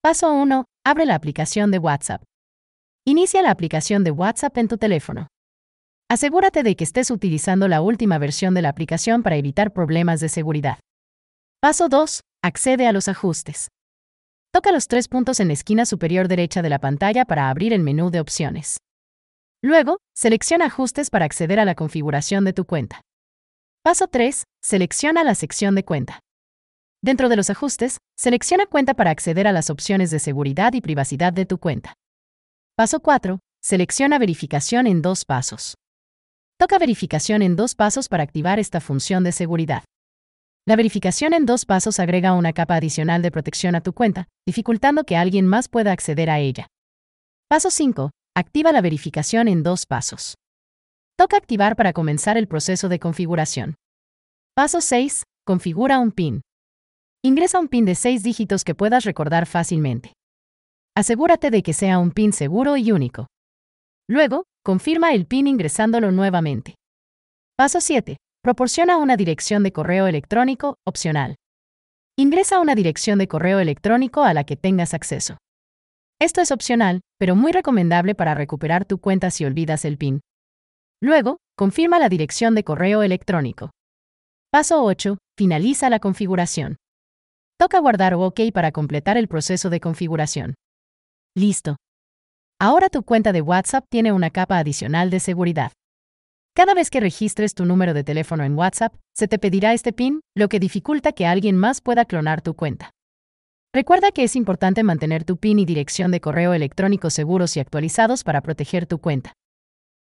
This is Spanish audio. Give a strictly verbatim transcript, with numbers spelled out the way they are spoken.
Paso uno. Abre la aplicación de WhatsApp. Inicia la aplicación de WhatsApp en tu teléfono. Asegúrate de que estés utilizando la última versión de la aplicación para evitar problemas de seguridad. Paso dos. Accede a los ajustes. Toca los tres puntos en la esquina superior derecha de la pantalla para abrir el menú de opciones. Luego, selecciona Ajustes para acceder a la configuración de tu cuenta. Paso tres. Selecciona la sección de Cuenta. Dentro de los ajustes, selecciona Cuenta para acceder a las opciones de seguridad y privacidad de tu cuenta. Paso cuatro. Selecciona Verificación en dos pasos. Toca Verificación en dos pasos para activar esta función de seguridad. La verificación en dos pasos agrega una capa adicional de protección a tu cuenta, dificultando que alguien más pueda acceder a ella. Paso cinco. Activa la verificación en dos pasos. Toca Activar para comenzar el proceso de configuración. Paso seis. Configura un PIN. Ingresa un PIN de seis dígitos que puedas recordar fácilmente. Asegúrate de que sea un PIN seguro y único. Luego, confirma el PIN ingresándolo nuevamente. Paso siete. Proporciona una dirección de correo electrónico opcional. Ingresa una dirección de correo electrónico a la que tengas acceso. Esto es opcional, pero muy recomendable para recuperar tu cuenta si olvidas el PIN. Luego, confirma la dirección de correo electrónico. Paso ocho. Finaliza la configuración. Toca guardar o OK para completar el proceso de configuración. Listo. Ahora tu cuenta de WhatsApp tiene una capa adicional de seguridad. Cada vez que registres tu número de teléfono en WhatsApp, se te pedirá este PIN, lo que dificulta que alguien más pueda clonar tu cuenta. Recuerda que es importante mantener tu PIN y dirección de correo electrónico seguros y actualizados para proteger tu cuenta.